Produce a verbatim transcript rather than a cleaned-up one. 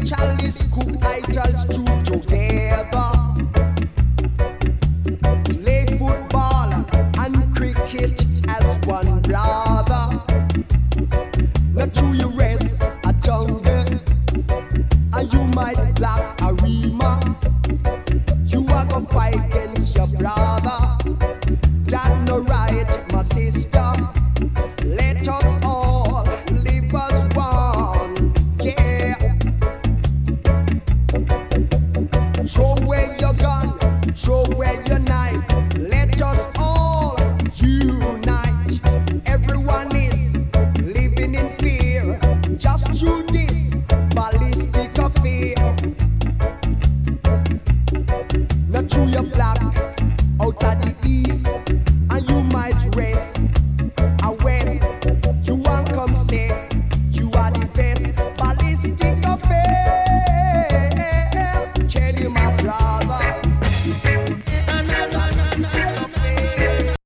Chalice cook idols stew together. Play football and cricket as one brother. Not true you rest a jungle, and you might black a rima.